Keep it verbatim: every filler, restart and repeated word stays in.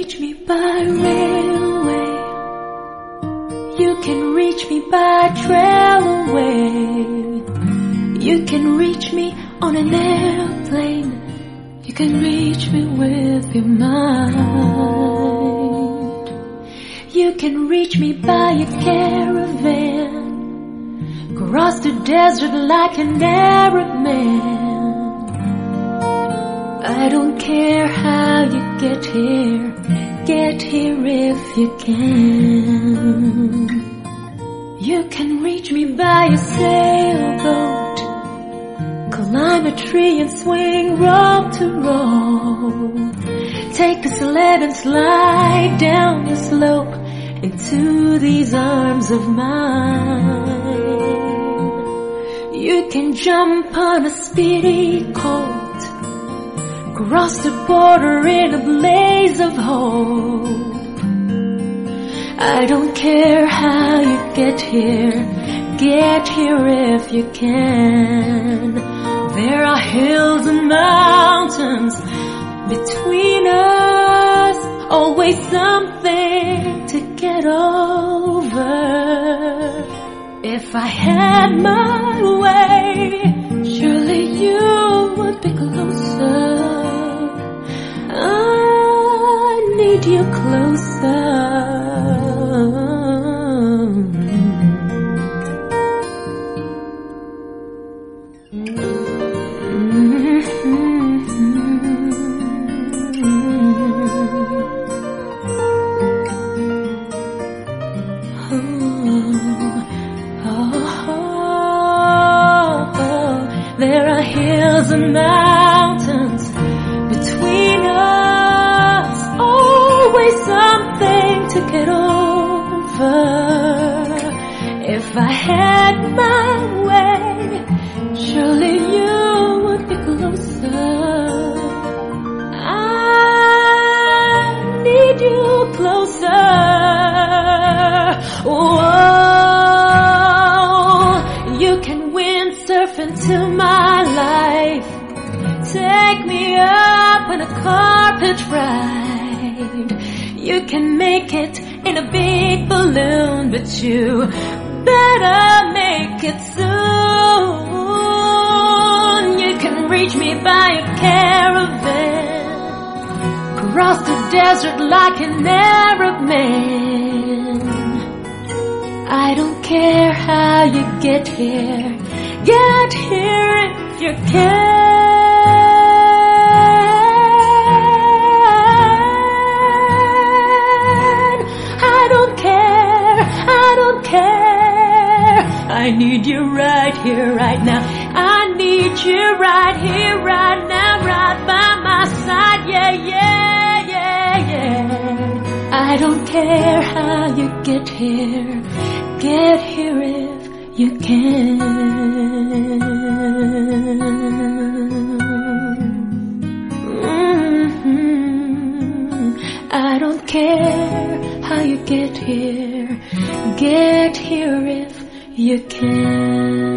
reach me by railway. You can reach me by trailway. You can reach me on an airplane. You can reach me with your mind. You can reach me by a caravan, cross the desert like an Arab man. I don't care how you get here, get here if you can. You can reach me by a sailboat, climb a tree and swing rope to rope. Take a sled and slide down the slope into these arms of mine. You can jump on a speedy colt, cross the border in a blaze of hope. I don't care how you get here, get here if you can. There are hills and mountains between us, always something to get over. If I had my way, surely you would be closer. I need you closer. There are hills and mountains between us, always something to get over. If I had my way, surely you would be closer. I need you closer. Whoa, you can windsurf into my life, take me up on a carpet ride. You can make it in a big balloon, but you better make it soon. You can reach me by a caravan, cross the desert like an Arab man. I don't care how you get here, get here if you can. I don't care, I don't care. I need you right here, right now. I need you right here, right now, right by my side. Yeah, yeah, yeah, yeah. I don't care how you get here, get here if you can. Mm-hmm. I don't care how you get here, get here if you can.